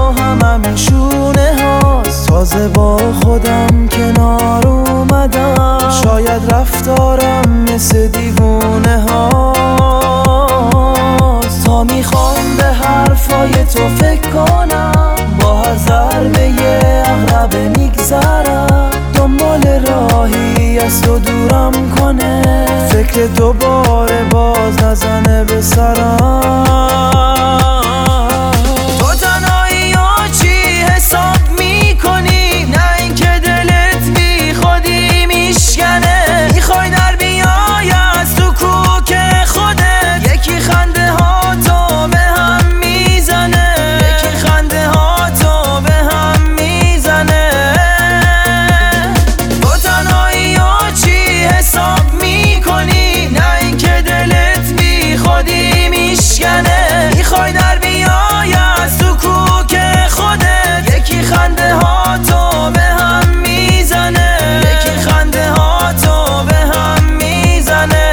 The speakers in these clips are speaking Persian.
همین شونه هاست. تازه با خودم کنار اومدم، شاید رفتارم مثل دیوونه هاست. تا میخوام به حرفای تو فکر کنم، با هر ضربه یه عقربه میگذرم. دنبال راهی از تو دورم کنه، فکر دوباره باز نزنه به سرم. تو تنهایی ها چی حساب میکنی؟ نه اینکه دلت بی خودی میشکنه، میخوای در بیای از تو کوک خودت. یکی خنده ها تو به هم میزنه، یکی خنده ها تو به هم میزنه. تو تنهایی ها چی حساب میکنی؟ نه اینکه دلت بی خودی میشکنه، میخوای در بیای از تو کوک خودت. یکی خنده ها تو به هم میزنه، یکی خنده ها تو به هم میزنه.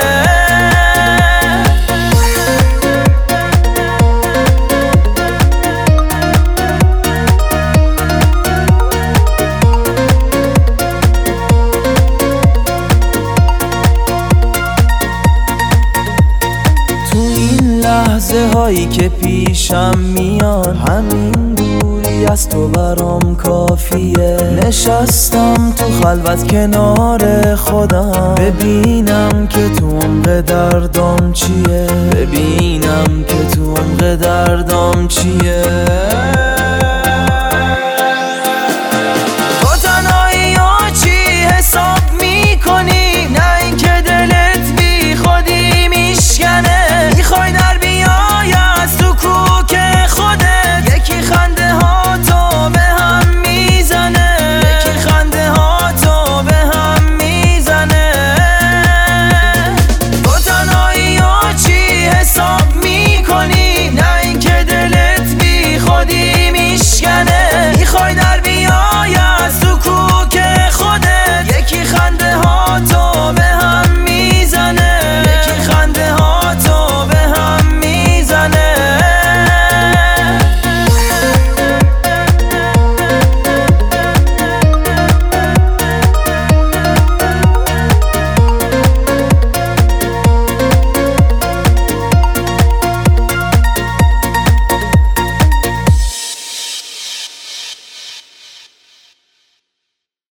تو این لحظه هایی که پیشم میان، همین دوری از تو برام کافیه. نشستم تو خلوت کنار خودم، ببینم که تو عمق دردام چیه، ببینم که تو عمق دردام چیه.